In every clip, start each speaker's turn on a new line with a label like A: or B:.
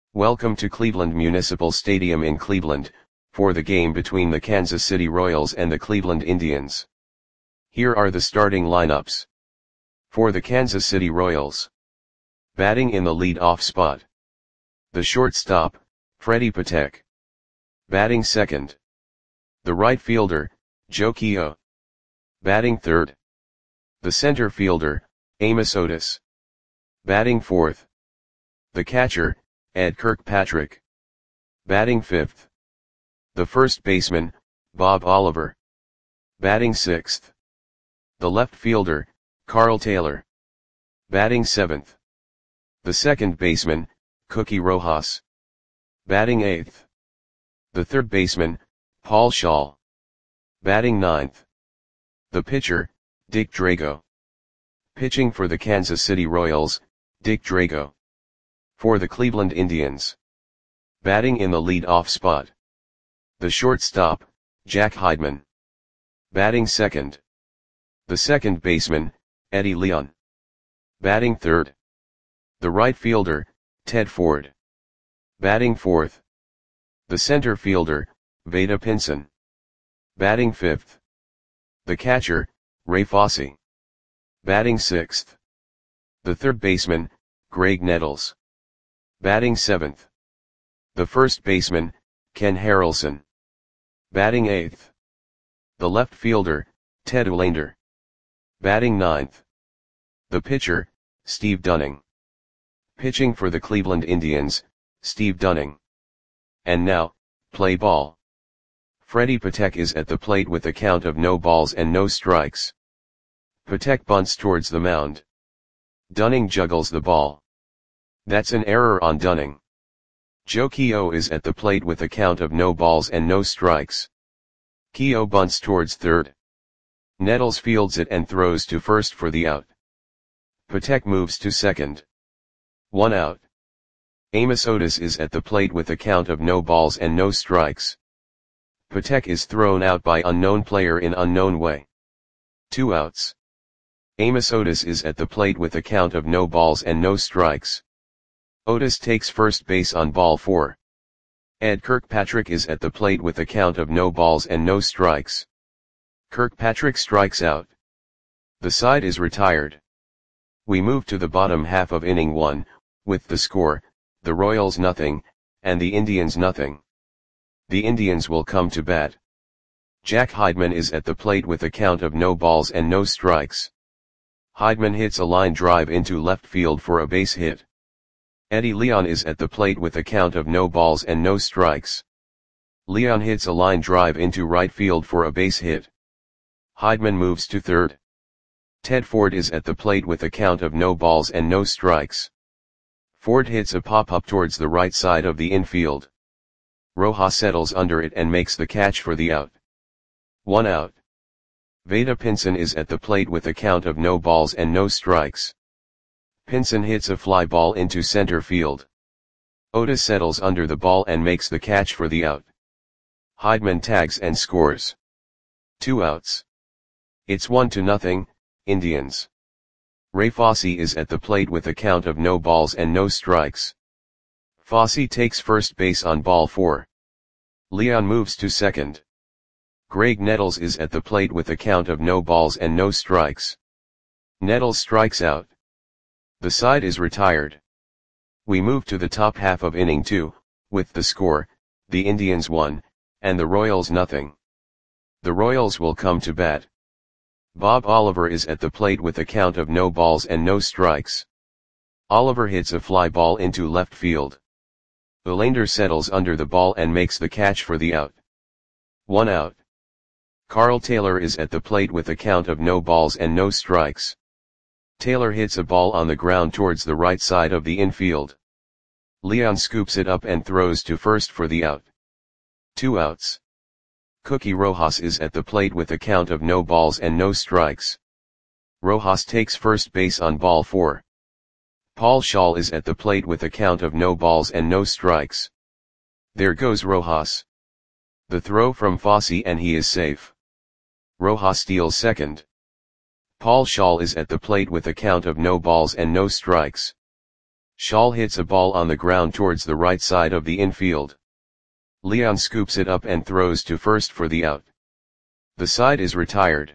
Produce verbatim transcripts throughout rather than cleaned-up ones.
A: Welcome to Cleveland Municipal Stadium in Cleveland, for the game between the Kansas City Royals and the Cleveland Indians. Here are the starting lineups. For the Kansas City Royals. Batting in the lead-off spot. The shortstop, Freddie Patek. Batting second. The right fielder, Joe Keough. Batting third. The center fielder, Amos Otis. Batting fourth. The catcher, Ed Kirkpatrick. Batting fifth. The first baseman, Bob Oliver. Batting sixth. The left fielder, Carl Taylor. Batting seventh. The second baseman, Cookie Rojas. Batting eighth. The third baseman, Paul Schaal. Batting ninth. The pitcher, Dick Drago. Pitching for the Kansas City Royals, Dick Drago. For the Cleveland Indians. Batting in the lead-off spot. The shortstop, Jack Heidman. Batting second. The second baseman, Eddie Leon. Batting third. The right fielder, Ted Ford. Batting fourth. The center fielder, Vada Pinson. Batting fifth. The catcher, Ray Fosse. Batting sixth. The third baseman, Greg Nettles. Batting seventh. The first baseman, Ken Harrelson. Batting eighth. The left fielder, Ted Olander. Batting ninth. The pitcher, Steve Dunning. Pitching for the Cleveland Indians, Steve Dunning. And now, play ball. Freddie Patek is at the plate with a count of no balls and no strikes. Patek bunts towards the mound. Dunning juggles the ball. That's an error on Dunning. Joe Keough is at the plate with a count of no balls and no strikes. Keough bunts towards third. Nettles fields it and throws to first for the out. Patek moves to second. One out. Amos Otis is at the plate with a count of no balls and no strikes. Patek is thrown out by unknown player in unknown way. Two outs. Amos Otis is at the plate with a count of no balls and no strikes. Otis takes first base on ball four. Ed Kirkpatrick is at the plate with a count of no balls and no strikes. Kirkpatrick strikes out. The side is retired. We move to the bottom half of inning one, with the score, the Royals nothing, and the Indians nothing. The Indians will come to bat. Jack Heidman is at the plate with a count of no balls and no strikes. Heidman hits a line drive into left field for a base hit. Eddie Leon is at the plate with a count of no balls and no strikes. Leon hits a line drive into right field for a base hit. Heidman moves to third. Ted Ford is at the plate with a count of no balls and no strikes. Ford hits a pop-up towards the right side of the infield. Rojas settles under it and makes the catch for the out. One out. Vada Pinson is at the plate with a count of no balls and no strikes. Pinson hits a fly ball into center field. Otis settles under the ball and makes the catch for the out. Heidman tags and scores. Two outs. It's one to nothing, Indians. Ray Fosse is at the plate with a count of no balls and no strikes. Fosse takes first base on ball four. Leon moves to second. Greg Nettles is at the plate with a count of no balls and no strikes. Nettles strikes out. The side is retired. We move to the top half of inning two, with the score, the Indians one, and the Royals nothing. The Royals will come to bat. Bob Oliver is at the plate with a count of no balls and no strikes. Oliver hits a fly ball into left field. Olander settles under the ball and makes the catch for the out. One out. Carl Taylor is at the plate with a count of no balls and no strikes. Taylor hits a ball on the ground towards the right side of the infield. Leon scoops it up and throws to first for the out. Two outs. Cookie Rojas is at the plate with a count of no balls and no strikes. Rojas takes first base on ball four. Paul Schaal is at the plate with a count of no balls and no strikes. There goes Rojas. The throw from Fosse and he is safe. Rojas steals second. Paul Schaal is at the plate with a count of no balls and no strikes. Scholl hits a ball on the ground towards the right side of the infield. Leon scoops it up and throws to first for the out. The side is retired.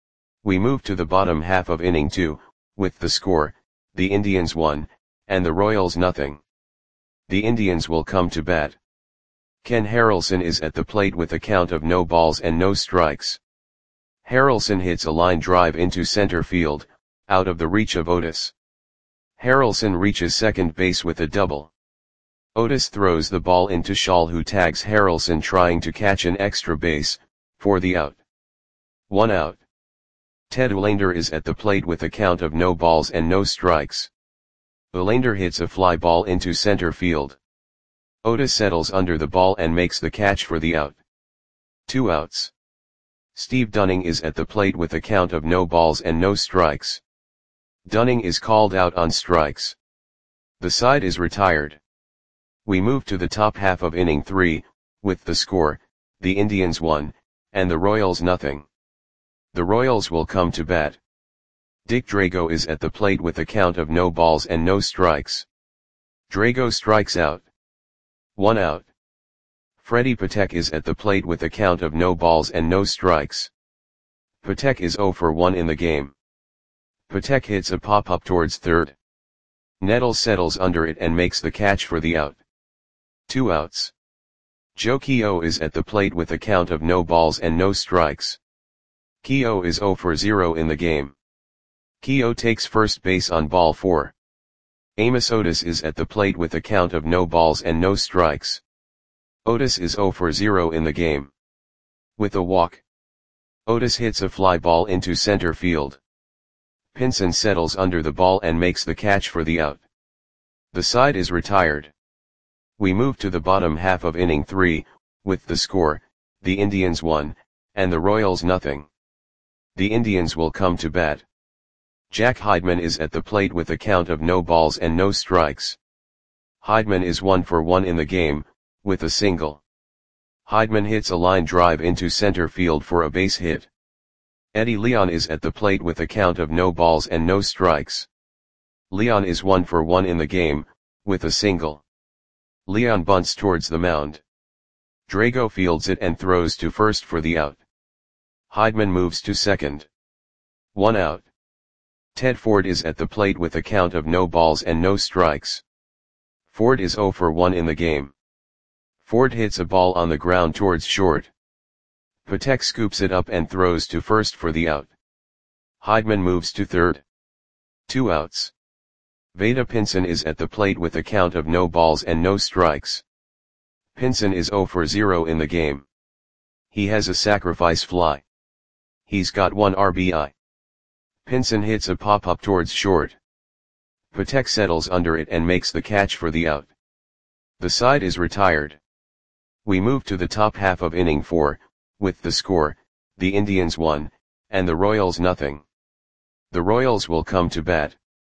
A: We move to the bottom half of inning two, with the score, the Indians one, and the Royals nothing. The Indians will come to bat. Ken Harrelson is at the plate with a count of no balls and no strikes. Harrelson hits a line drive into center field, out of the reach of Otis. Harrelson reaches second base with a double. Otis throws the ball into Scholl, who tags Harrelson trying to catch an extra base, for the out. One out. Ted Olander is at the plate with a count of no balls and no strikes. Olander hits a fly ball into center field. Otis settles under the ball and makes the catch for the out. Two outs. Steve Dunning is at the plate with a count of no balls and no strikes. Dunning is called out on strikes. The side is retired. We move to the top half of inning three, with the score, the Indians one, and the Royals nothing. The Royals will come to bat. Dick Drago is at the plate with a count of no balls and no strikes. Drago strikes out. One out. Freddie Patek is at the plate with a count of no balls and no strikes. Patek is zero for one in the game. Patek hits a pop-up towards third. Nettles settles under it and makes the catch for the out. Two outs. Joe Keough is at the plate with a count of no balls and no strikes. Keough is zero for zero in the game. Keough takes first base on ball four. Amos Otis is at the plate with a count of no balls and no strikes. Otis is zero for zero in the game. With a walk. Otis hits a fly ball into center field. Pinson settles under the ball and makes the catch for the out. The side is retired. We move to the bottom half of inning three, with the score, the Indians one, and the Royals nothing. The Indians will come to bat. Jack Heidman is at the plate with a count of no balls and no strikes. Heidman is one for one in the game, with a single. Heidman hits a line drive into center field for a base hit. Eddie Leon is at the plate with a count of no balls and no strikes. Leon is one for one in the game, with a single. Leon bunts towards the mound. Drago fields it and throws to first for the out. Heidman moves to second. One out. Ted Ford is at the plate with a count of no balls and no strikes. Ford is zero for one in the game. Ford hits a ball on the ground towards short. Patek scoops it up and throws to first for the out. Heidman moves to third. Two outs. Vada Pinson is at the plate with a count of no balls and no strikes. Pinson is zero for zero in the game. He has a sacrifice fly. He's got one R B I. Pinson hits a pop-up towards short. Patek settles under it and makes the catch for the out. The side is retired. We move to the top half of inning four, with the score, the Indians one, and the Royals nothing. The Royals will come to bat.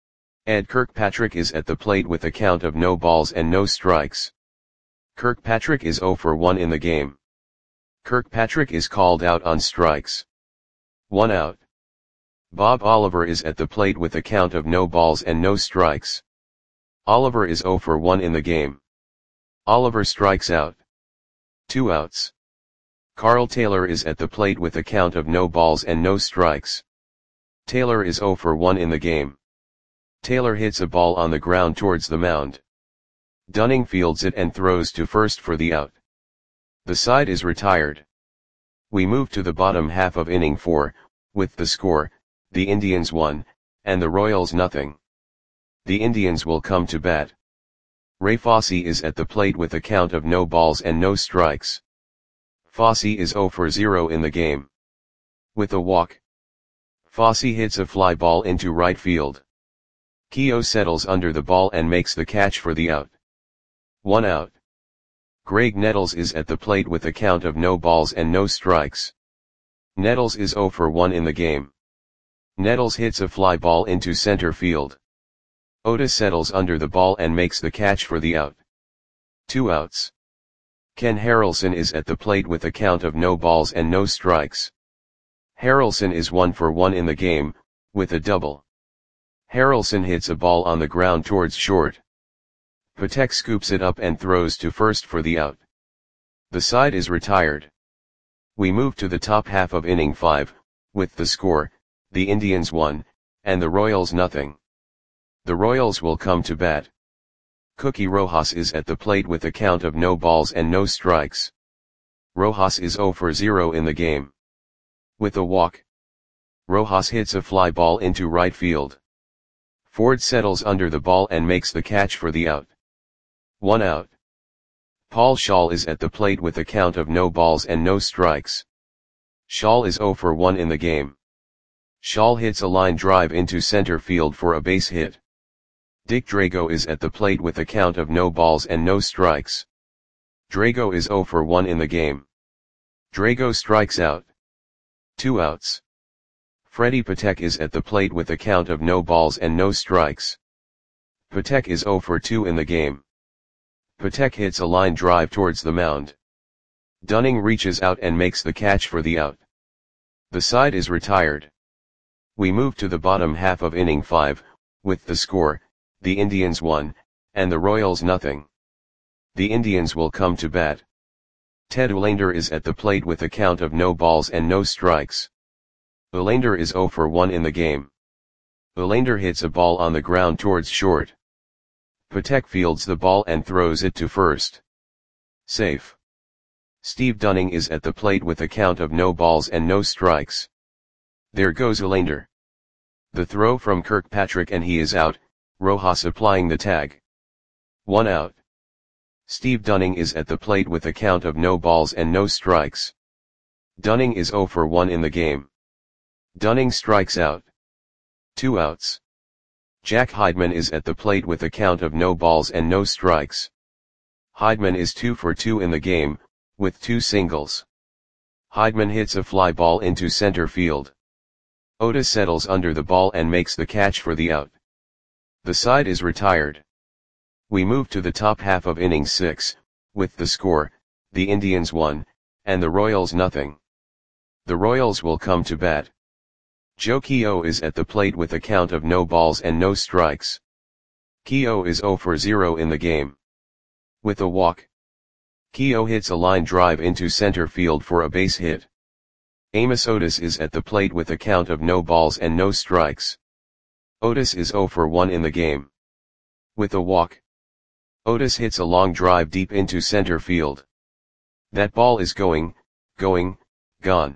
A: Ed Kirkpatrick is at the plate with a count of no balls and no strikes. Kirkpatrick is zero for one in the game. Kirkpatrick is called out on strikes. One out. Bob Oliver is at the plate with a count of no balls and no strikes. Oliver is zero for one in the game. Oliver strikes out. Two outs. Carl Taylor is at the plate with a count of no balls and no strikes. Taylor is zero for one in the game. Taylor hits a ball on the ground towards the mound. Dunning fields it and throws to first for the out. The side is retired. We move to the bottom half of inning four, with the score, the Indians one, and the Royals nothing. The Indians will come to bat. Ray Fosse is at the plate with a count of no balls and no strikes. Fosse is zero for zero in the game. With a walk. Fosse hits a fly ball into right field. Keough settles under the ball and makes the catch for the out. One out. Greg Nettles is at the plate with a count of no balls and no strikes. Nettles is zero for one in the game. Nettles hits a fly ball into center field. Otis settles under the ball and makes the catch for the out. Two outs. Ken Harrelson is at the plate with a count of no balls and no strikes. Harrelson is one for one in the game, with a double. Harrelson hits a ball on the ground towards short. Patek scoops it up and throws to first for the out. The side is retired. We move to the top half of inning five, with the score, the Indians one, and the Royals nothing. The Royals will come to bat. Cookie Rojas is at the plate with a count of no balls and no strikes. Rojas is zero for zero in the game. With a walk, Rojas hits a fly ball into right field. Ford settles under the ball and makes the catch for the out. One out. Paul Schaal is at the plate with a count of no balls and no strikes. Schaal is zero for one in the game. Schaal hits a line drive into center field for a base hit. Dick Drago is at the plate with a count of no balls and no strikes. Drago is zero for one in the game. Drago strikes out. Two outs. Freddie Patek is at the plate with a count of no balls and no strikes. Patek is zero for two in the game. Patek hits a line drive towards the mound. Dunning reaches out and makes the catch for the out. The side is retired. We move to the bottom half of inning five, with the score, the Indians one, and the Royals nothing. The Indians will come to bat. Ted Uhlaender is at the plate with a count of no balls and no strikes. Uhlaender is zero for one in the game. Uhlaender hits a ball on the ground towards short. Patek fields the ball and throws it to first. Safe. Steve Dunning is at the plate with a count of no balls and no strikes. There goes Uhlaender. The throw from Kirkpatrick and he is out, Rojas applying the tag. One out. Steve Dunning is at the plate with a count of no balls and no strikes. Dunning is zero for one in the game. Dunning strikes out. Two outs. Jack Heidman is at the plate with a count of no balls and no strikes. Heidman is two for two in the game, with two singles. Heidman hits a fly ball into center field. Otis settles under the ball and makes the catch for the out. The side is retired. We move to the top half of inning six, with the score, the Indians one, and the Royals nothing. The Royals will come to bat. Joe Keough is at the plate with a count of no balls and no strikes. Keough is zero for zero in the game. With a walk, Keough hits a line drive into center field for a base hit. Amos Otis is at the plate with a count of no balls and no strikes. Otis is zero for one in the game. With a walk, Otis hits a long drive deep into center field. That ball is going, going, gone.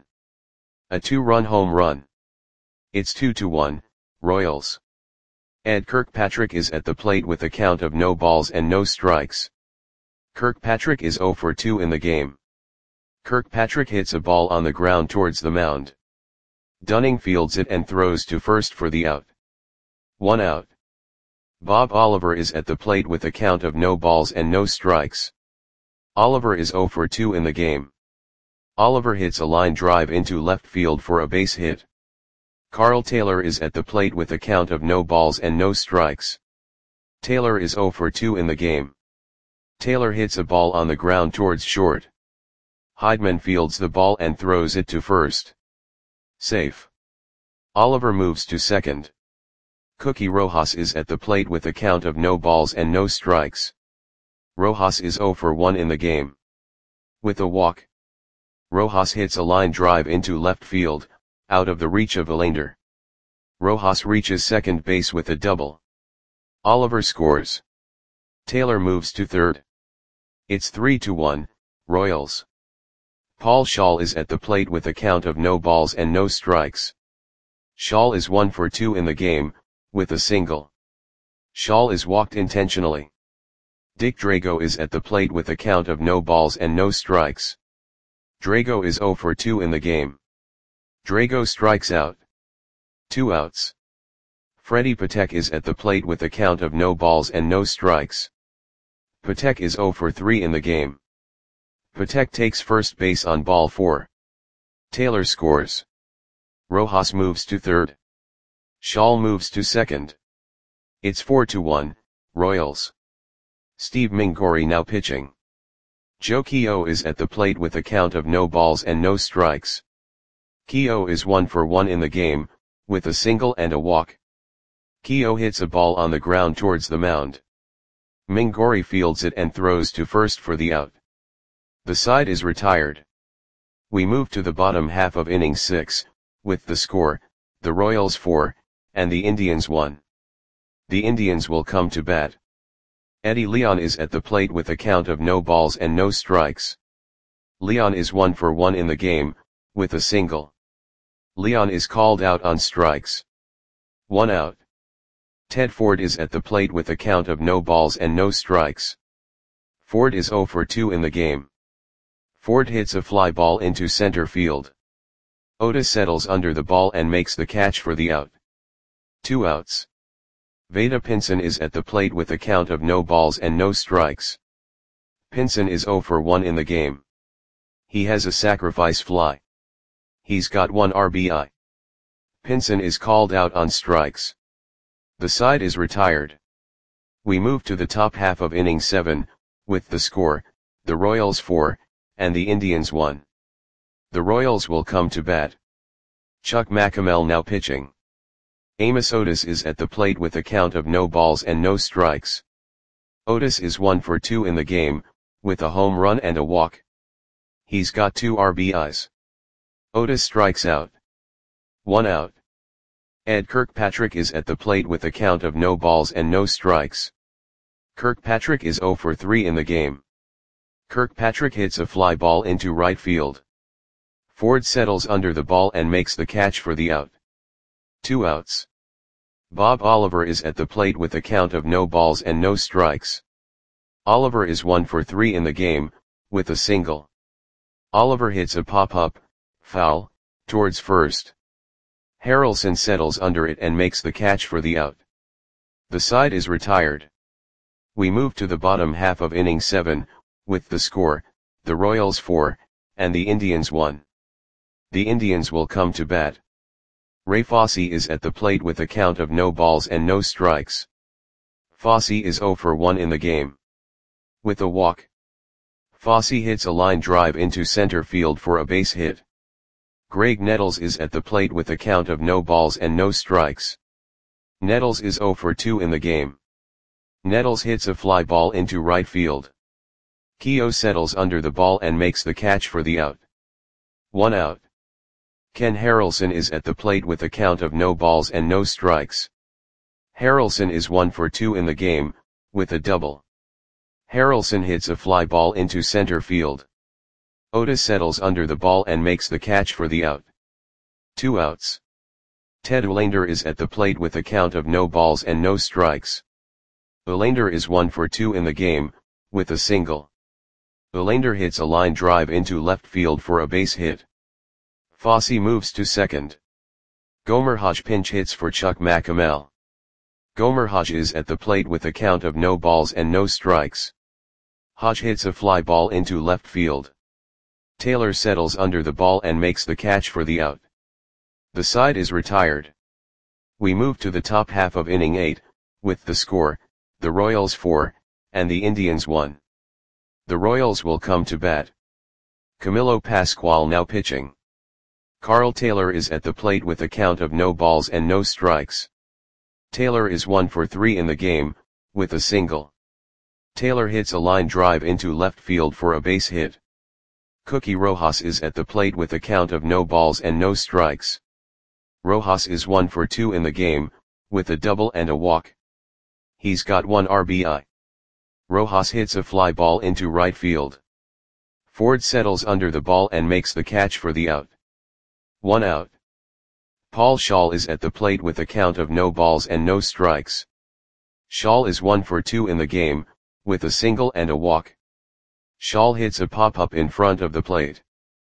A: A two-run home run. It's two to one, Royals. Ed Kirkpatrick is at the plate with a count of no balls and no strikes. Kirkpatrick is zero for two in the game. Kirkpatrick hits a ball on the ground towards the mound. Dunning fields it and throws to first for the out. One out. Bob Oliver is at the plate with a count of no balls and no strikes. Oliver is zero for two in the game. Oliver hits a line drive into left field for a base hit. Carl Taylor is at the plate with a count of no balls and no strikes. Taylor is zero for two in the game. Taylor hits a ball on the ground towards short. Heidman fields the ball and throws it to first. Safe. Oliver moves to second. Cookie Rojas is at the plate with a count of no balls and no strikes. Rojas is zero for one in the game. With a walk, Rojas hits a line drive into left field, out of the reach of Uhlaender. Rojas reaches second base with a double. Oliver scores. Taylor moves to third. It's three to one, Royals. Paul Schaal is at the plate with a count of no balls and no strikes. Schaal is one for two in the game, with a single. Schaal is walked intentionally. Dick Drago is at the plate with a count of no balls and no strikes. Drago is zero for two in the game. Drago strikes out. Two outs. Freddie Patek is at the plate with a count of no balls and no strikes. Patek is zero for three in the game. Patek takes first base on ball four. Taylor scores. Rojas moves to third. Schaal moves to second. It's four to one, Royals. Steve Mingori now pitching. Joe Keough is at the plate with a count of no balls and no strikes. Keough is one for one in the game, with a single and a walk. Keough hits a ball on the ground towards the mound. Mingori fields it and throws to first for the out. The side is retired. We move to the bottom half of inning six, with the score, the Royals four, and the Indians one. The Indians will come to bat. Eddie Leon is at the plate with a count of no balls and no strikes. Leon is one for one in the game, with a single. Leon is called out on strikes. One out. Ted Ford is at the plate with a count of no balls and no strikes. Ford is oh for two in the game. Ford hits a fly ball into center field. Otis settles under the ball and makes the catch for the out. Two outs. Vada Pinson is at the plate with a count of no balls and no strikes. Pinson is oh for one in the game. He has a sacrifice fly. He's got one R B I. Pinson is called out on strikes. The side is retired. We move to the top half of inning seven, with the score, the Royals four, and the Indians one. The Royals will come to bat. Chuck McAmel now pitching. Amos Otis is at the plate with a count of no balls and no strikes. Otis is one for two in the game, with a home run and a walk. He's got two R B Is. Otis strikes out. One out. Ed Kirkpatrick is at the plate with a count of no balls and no strikes. Kirkpatrick is oh for three in the game. Kirkpatrick hits a fly ball into right field. Ford settles under the ball and makes the catch for the out. Two outs. Bob Oliver is at the plate with a count of no balls and no strikes. Oliver is one for three in the game, with a single. Oliver hits a pop-up, foul, towards first. Harrelson settles under it and makes the catch for the out. The side is retired. We move to the bottom half of inning seven, with the score, the Royals four, and the Indians one. The Indians will come to bat. Ray Fosse is at the plate with a count of no balls and no strikes. Fosse is oh for one in the game. With a walk. Fosse hits a line drive into center field for a base hit. Greg Nettles is at the plate with a count of no balls and no strikes. Nettles is oh for two in the game. Nettles hits a fly ball into right field. Keogh settles under the ball and makes the catch for the out. One out. Ken Harrelson is at the plate with a count of no balls and no strikes. Harrelson is one for two in the game, with a double. Harrelson hits a fly ball into center field. Otis settles under the ball and makes the catch for the out. Two outs. Ted Olander is at the plate with a count of no balls and no strikes. Olander is one for two in the game, with a single. Olander hits a line drive into left field for a base hit. Fosse moves to second. Gomer Hodge pinch hits for Chuck McAmel. Gomer Hodge is at the plate with a count of no balls and no strikes. Hodge hits a fly ball into left field. Taylor settles under the ball and makes the catch for the out. The side is retired. We move to the top half of inning eight, with the score, the Royals four, and the Indians one. The Royals will come to bat. Camilo Pascual now pitching. Carl Taylor is at the plate with a count of no balls and no strikes. Taylor is one for three in the game, with a single. Taylor hits a line drive into left field for a base hit. Cookie Rojas is at the plate with a count of no balls and no strikes. Rojas is one for two in the game, with a double and a walk. He's got one R B I. Rojas hits a fly ball into right field. Ford settles under the ball and makes the catch for the out. One out. Paul Schall is at the plate with a count of no balls and no strikes. Schall is one for two in the game, with a single and a walk. Schall hits a pop-up in front of the plate.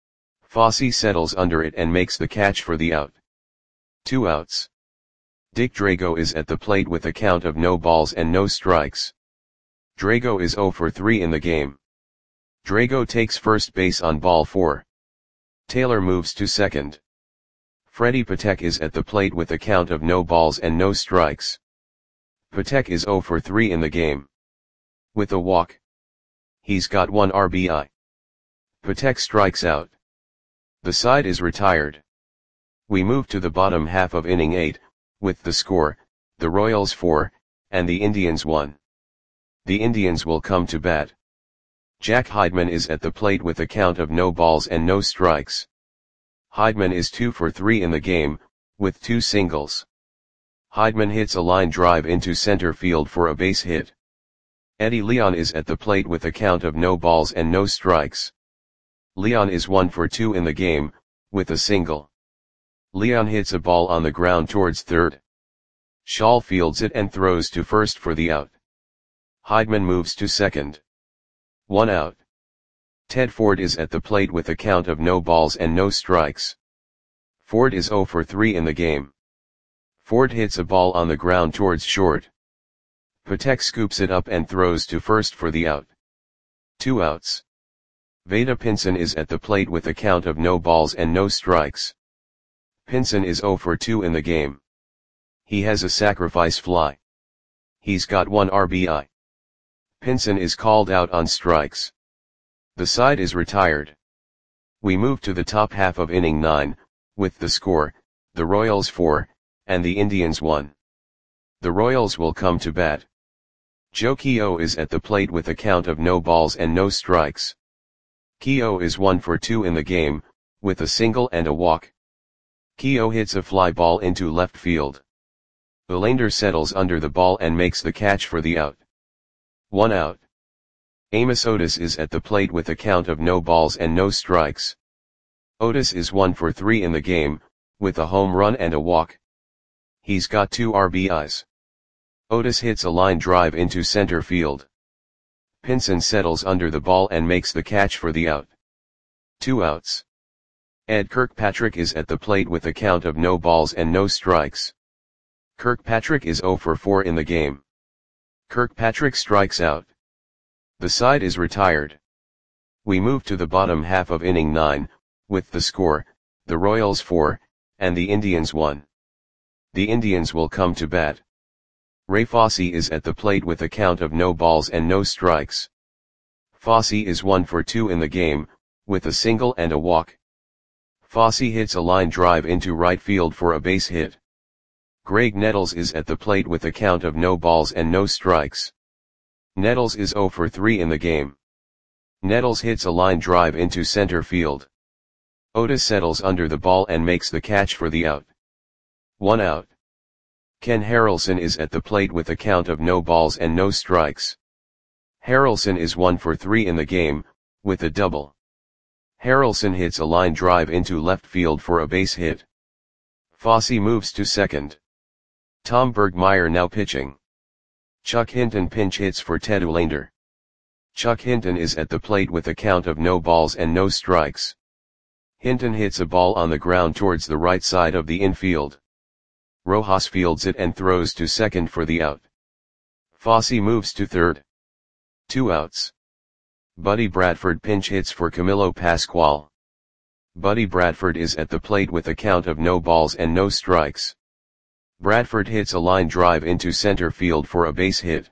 A: Fosse settles under it and makes the catch for the out. Two outs. Dick Drago is at the plate with a count of no balls and no strikes. Drago is oh for three in the game. Drago takes first base on ball four. Taylor moves to second. Freddie Patek is at the plate with a count of no balls and no strikes. Patek is oh for three in the game. With a walk. He's got one R B I. Patek strikes out. The side is retired. We move to the bottom half of inning eight, with the score, the Royals four, and the Indians one. The Indians will come to bat. Jack Heidman is at the plate with a count of no balls and no strikes. Heidman is two for three in the game, with two singles. Heidman hits a line drive into center field for a base hit. Eddie Leon is at the plate with a count of no balls and no strikes. Leon is one for two in the game, with a single. Leon hits a ball on the ground towards third. Schall fields it and throws to first for the out. Heidman moves to second. One out. Ted Ford is at the plate with a count of no balls and no strikes. Ford is zero for three in the game. Ford hits a ball on the ground towards short. Patek scoops it up and throws to first for the out. Two outs. Vada Pinson is at the plate with a count of no balls and no strikes. Pinson is zero for two in the game. He has a sacrifice fly. He's got one R B I. Pinson is called out on strikes. The side is retired. We move to the top half of inning nine, with the score, the Royals four, and the Indians one. The Royals will come to bat. Joe Keogh is at the plate with a count of no balls and no strikes. Keogh is one for two in the game, with a single and a walk. Keogh hits a fly ball into left field. Olander settles under the ball and makes the catch for the out. One out. Amos Otis is at the plate with a count of no balls and no strikes. Otis is one for three in the game, with a home run and a walk. He's got two R B Is. Otis hits a line drive into center field. Pinson settles under the ball and makes the catch for the out. Two outs. Ed Kirkpatrick is at the plate with a count of no balls and no strikes. Kirkpatrick is zero for four in the game. Kirkpatrick strikes out. The side is retired. We move to the bottom half of inning nine, with the score, the Royals four, and the Indians one. The Indians will come to bat. Ray Fosse is at the plate with a count of no balls and no strikes. Fosse is one for two in the game, with a single and a walk. Fosse hits a line drive into right field for a base hit. Greg Nettles is at the plate with a count of no balls and no strikes. Nettles is zero for three in the game. Nettles hits a line drive into center field. Otis settles under the ball and makes the catch for the out. One out. Ken Harrelson is at the plate with a count of no balls and no strikes. Harrelson is one for three in the game, with a double. Harrelson hits a line drive into left field for a base hit. Fosse moves to second. Tom Bergmeyer now pitching. Chuck Hinton pinch hits for Ted Olander. Chuck Hinton is at the plate with a count of no balls and no strikes. Hinton hits a ball on the ground towards the right side of the infield. Rojas fields it and throws to second for the out. Fosse moves to third. Two outs. Buddy Bradford pinch hits for Camilo Pascual. Buddy Bradford is at the plate with a count of no balls and no strikes. Bradford hits a line drive into center field for a base hit.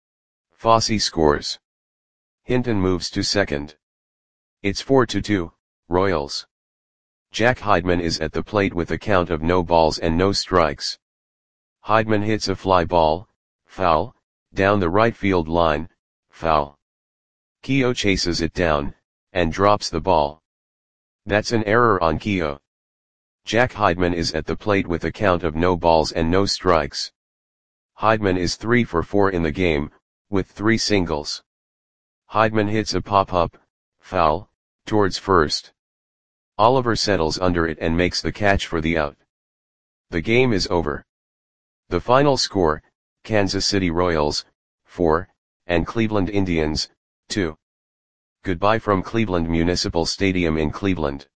A: Fosse scores. Hinton moves to second. It's four to two, Royals. Jack Heidman is at the plate with a count of no balls and no strikes. Heidman hits a fly ball, foul, down the right field line, foul. Keogh chases it down, and drops the ball. That's an error on Keogh. Jack Heidman is at the plate with a count of no balls and no strikes. Heidman is three for four in the game, with three singles. Heidman hits a pop-up, foul, towards first. Oliver settles under it and makes the catch for the out. The game is over. The final score, Kansas City Royals, four, and Cleveland Indians, two. Goodbye from Cleveland Municipal Stadium in Cleveland.